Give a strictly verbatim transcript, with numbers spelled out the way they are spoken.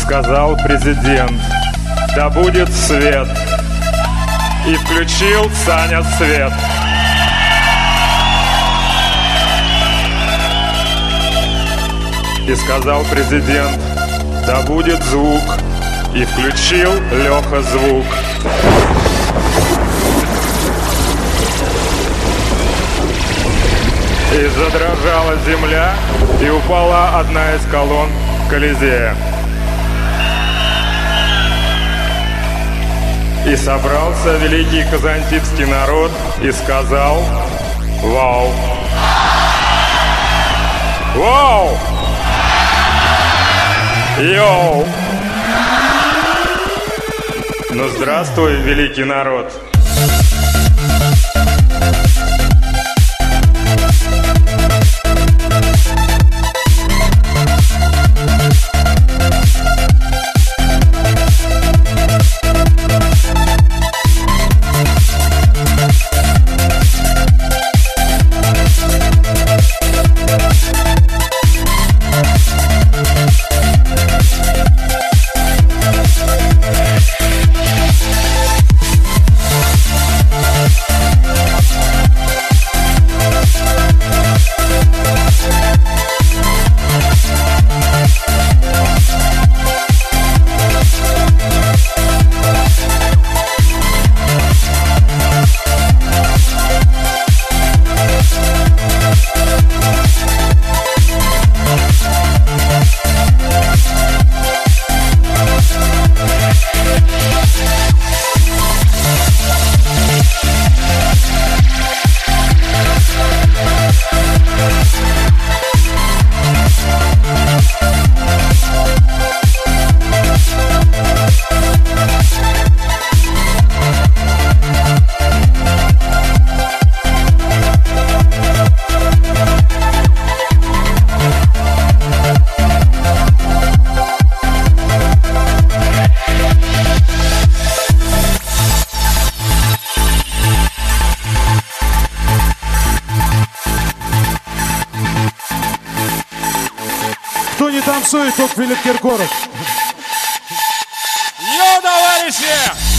сказал президент: да будет свет. И включил Саня свет. И сказал президент: да будет звук. И включил Леха звук. И задрожала земля, и упала одна из колонн Колизея. И собрался великий казантипский народ и сказал: вау! Вау! Йоу! Ну здравствуй, великий народ! Кто не танцует, тот Филипп Киркоров. Йо, товарищи!